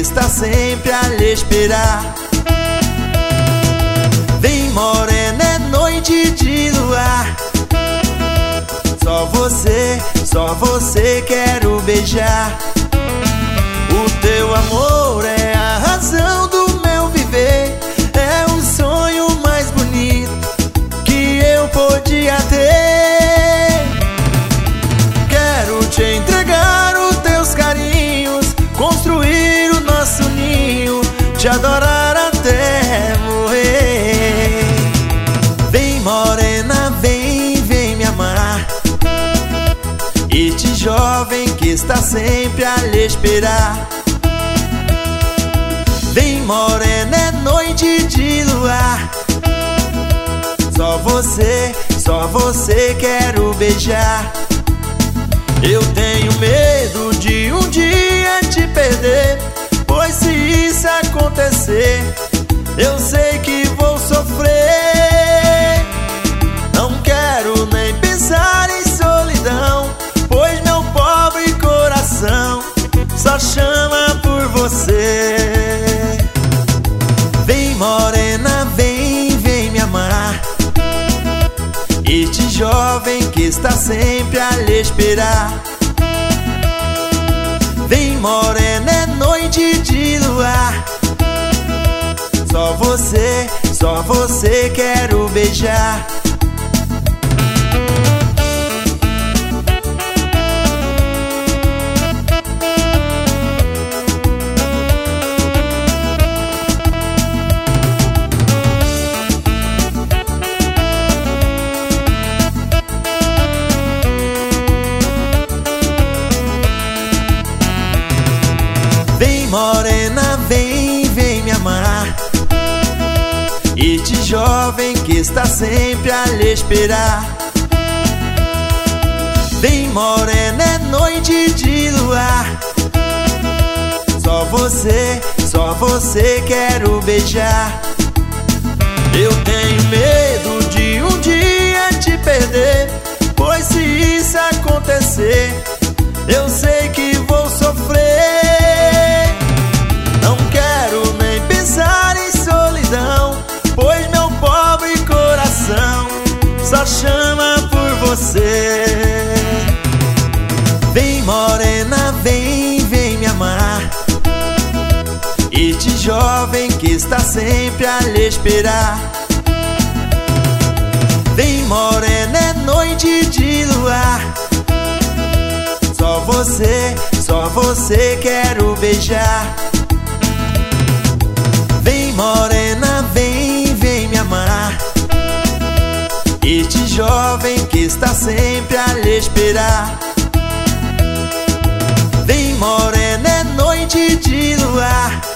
está sempre a lhe esperar. Vem morena, é noite de luar. Só você quero beijar. O teu amor é a razão do meu viver. É o sonho mais bonito que eu podia ter. Quero te entregar os teus carinhos, construir o nosso ninho, te adorar até morrer. Vem morena, vem me amar. Este jovem que está sempre a lhe esperar. Vem morena, é noite de luar. Só você quero beijar. Eu tenho medo de um dia te perder, pois se isso acontecer, eu sei que vou sofrer. Não quero nem pensar em solidão, pois meu pobre coração só chama por você. Vem morena, vem me amar. Este jovem que está sempre a lhe esperar. Vem morena, é noite de luar. Só você quero beijar. Vem morena, vem me amar. Este jovem que está sempre a lhe esperar. Vem morena, é noite de luar. Só você quero beijar. Eu tenho medo de um dia te perder, pois se isso acontecer, eu sei que vou sofrer. Não quero nem pensar em solidão, pois meu pobre coração só chama por você. Vem morena, vem me amar. Este jovem que está sempre a lhe esperar. Vem morena, é noite de luar. Só você quero beijar. Vem morena, vem me amar. Este jovem que está sempre a lhe esperar. Vem morena, é noite de luar.